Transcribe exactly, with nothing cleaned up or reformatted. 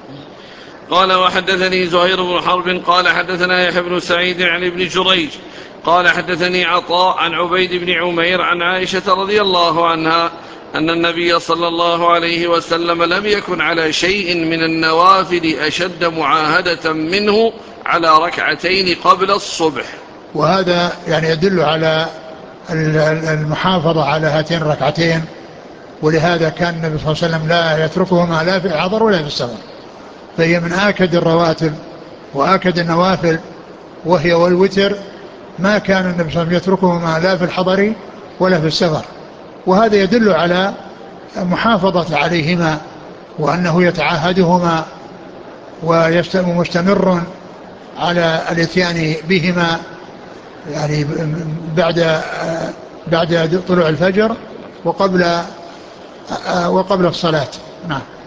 قال وحدثني زهير بن حرب قال حدثنا يحيى بن سعيد عن ابن جريج قال حدثني عطاء عن عبيد بن عمير عن عائشة رضي الله عنها أن النبي صلى الله عليه وسلم لم يكن على شيء من النوافل أشد معاهدة منه على ركعتين قبل الصبح. وهذا يعني يدل على المحافظة على هاتين الركعتين، ولهذا كان النبي صلى الله عليه وسلم لا يتركهما لا في الحضر ولا في السفر، فهي من آكد الرواتب وآكد النوافل، وهي والوتر ما كان النبي صلى الله عليه وسلم يتركهما لا في الحضر ولا في السفر، وهذا يدل على محافظة عليهما وأنه يتعاهدهما ومستمر على الاتيان بهما يعني بعد بعد طلوع الفجر وقبل وقبل الصلاة. نعم.